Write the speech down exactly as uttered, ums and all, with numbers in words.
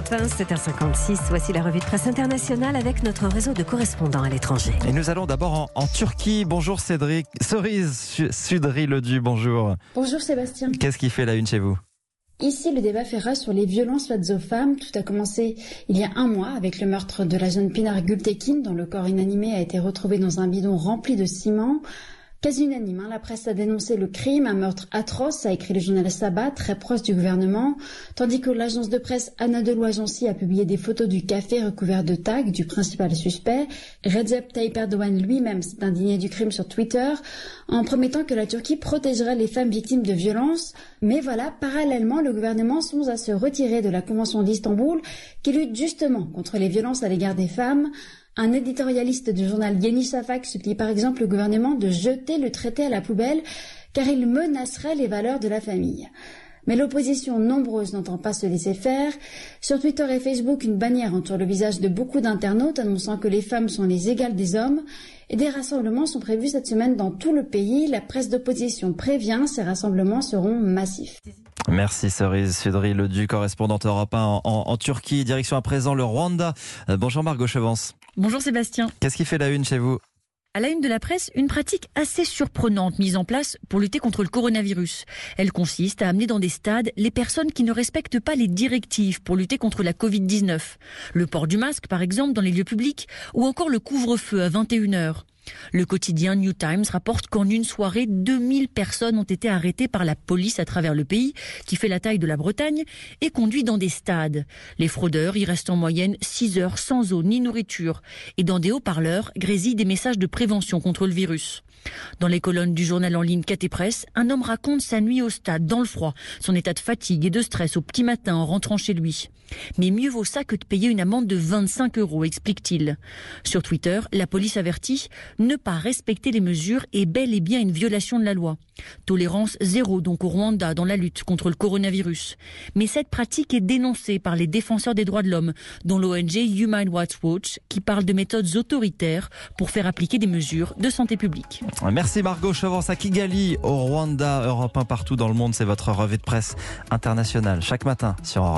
Valentin, sept heures cinquante-six. Voici la revue de presse internationale avec notre réseau de correspondants à l'étranger. Et nous allons d'abord en, en Turquie. Bonjour Cédric. Cerise Sudry-Ledu, bonjour. Bonjour Sébastien. Qu'est-ce qui fait la une chez vous ? Ici, le débat fait rage sur les violences faites aux femmes. Tout a commencé il y a un mois avec le meurtre de la jeune Pinar Gültekin, dont le corps inanimé a été retrouvé dans un bidon rempli de ciment. Quasi unanime, hein, la presse a dénoncé le crime, un meurtre atroce, a écrit le journal Sabah, très proche du gouvernement, tandis que l'agence de presse Anadolu Ajansi a publié des photos du café recouvert de tags du principal suspect. Recep Tayyip Erdogan lui-même s'est indigné du crime sur Twitter, en promettant que la Turquie protégerait les femmes victimes de violences. Mais voilà, parallèlement, le gouvernement songe à se retirer de la Convention d'Istanbul, qui lutte justement contre les violences à l'égard des femmes. Un éditorialiste du journal Yeni Şafak supplie par exemple le gouvernement de jeter le traité à la poubelle car il menacerait les valeurs de la famille. Mais l'opposition nombreuse n'entend pas se laisser faire. Sur Twitter et Facebook, une bannière entoure le visage de beaucoup d'internautes annonçant que les femmes sont les égales des hommes. Et des rassemblements sont prévus cette semaine dans tout le pays. La presse d'opposition prévient, ces rassemblements seront massifs. Merci Cerise Sudry-Ledu, correspondante Europe un en, en, en Turquie. Direction à présent le Rwanda. Euh, bonjour Margot Chevance. Bonjour Sébastien. Qu'est-ce qui fait la une chez vous ? À la une de la presse, une pratique assez surprenante mise en place pour lutter contre le coronavirus. Elle consiste à amener dans des stades les personnes qui ne respectent pas les directives pour lutter contre la covid dix-neuf. Le port du masque, par exemple, dans les lieux publics, ou encore le couvre-feu à vingt et une heures. Le quotidien New Times rapporte qu'en une soirée, deux mille personnes ont été arrêtées par la police à travers le pays, qui fait la taille de la Bretagne, et conduites dans des stades. Les fraudeurs y restent en moyenne six heures sans eau ni nourriture, et dans des haut-parleurs grésillent des messages de prévention contre le virus. Dans les colonnes du journal en ligne K T Presse, un homme raconte sa nuit au stade, dans le froid, son état de fatigue et de stress au petit matin en rentrant chez lui. Mais mieux vaut ça que de payer une amende de vingt-cinq euros, explique-t-il. Sur Twitter, la police avertit « Ne pas respecter les mesures est bel et bien une violation de la loi ». Tolérance zéro donc au Rwanda dans la lutte contre le coronavirus. Mais cette pratique est dénoncée par les défenseurs des droits de l'homme, dont l'O N G Human Rights Watch, qui parle de méthodes autoritaires pour faire appliquer des mesures de santé publique. Merci Margot Chevance à Kigali, au Rwanda. Europe un partout dans le monde, c'est votre revue de presse internationale chaque matin sur Europe.